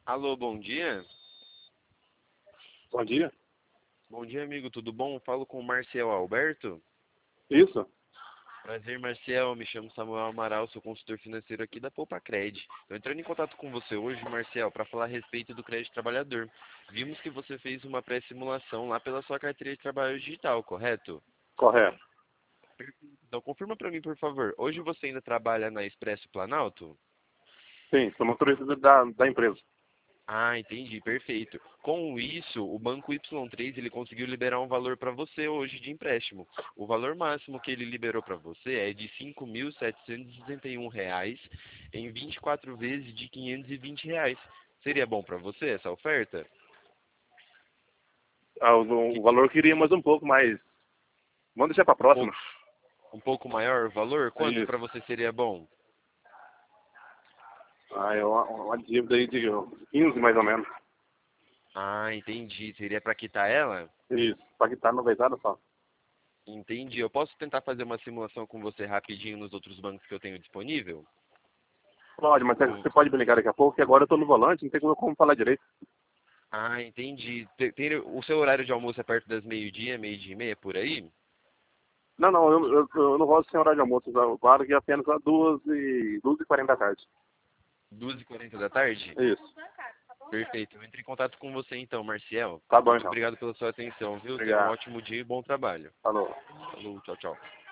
Alô, bom dia. Bom dia. Bom dia, amigo, tudo bom? Falo com o Marcel Alberto. Isso? Prazer, Marcel. Me chamo Samuel Amaral, sou consultor financeiro aqui da Poupacred. Estou entrando em contato com você hoje, Marcel, para falar a respeito do crédito trabalhador. Vimos que você fez uma pré-simulação lá pela sua carteira de trabalho digital, correto? Correto. Então, confirma para mim, por favor. Hoje você ainda trabalha na Expresso Planalto? Sim, sou motorista da empresa. Ah, entendi, perfeito. Com isso, o Banco Y3 ele conseguiu liberar um valor para você hoje de empréstimo. O valor máximo que ele liberou para você é de R$ 5.761 em 24 vezes de R$ 520. Seria bom para você essa oferta? O valor eu queria mais um pouco, mas vamos deixar para a Um próxima. pouco, um pouco maior o valor? Quanto Isso. para você seria bom? É uma dívida aí de 15 mais ou menos. Ah, entendi. Seria para quitar ela? Isso. Para quitar 90 só. Entendi. Eu posso tentar fazer uma simulação com você rapidinho nos outros bancos que eu tenho disponível? Pode, mas você pode me ligar daqui a pouco, que agora eu estou no volante, não tem como falar direito. Ah, entendi. O seu horário de almoço é perto das meio-dia e meia, por aí? Não, não, eu não gosto sem horário de almoço. Eu guardo aqui apenas às 2h40 da tarde. 2h40 da tarde? Isso. Perfeito. Eu entro em contato com você então, Marcial. Tá bom Muito então. obrigado pela sua atenção, viu? Tenha um Obrigado. ótimo dia e bom trabalho. Falou. Falou, tchau, tchau.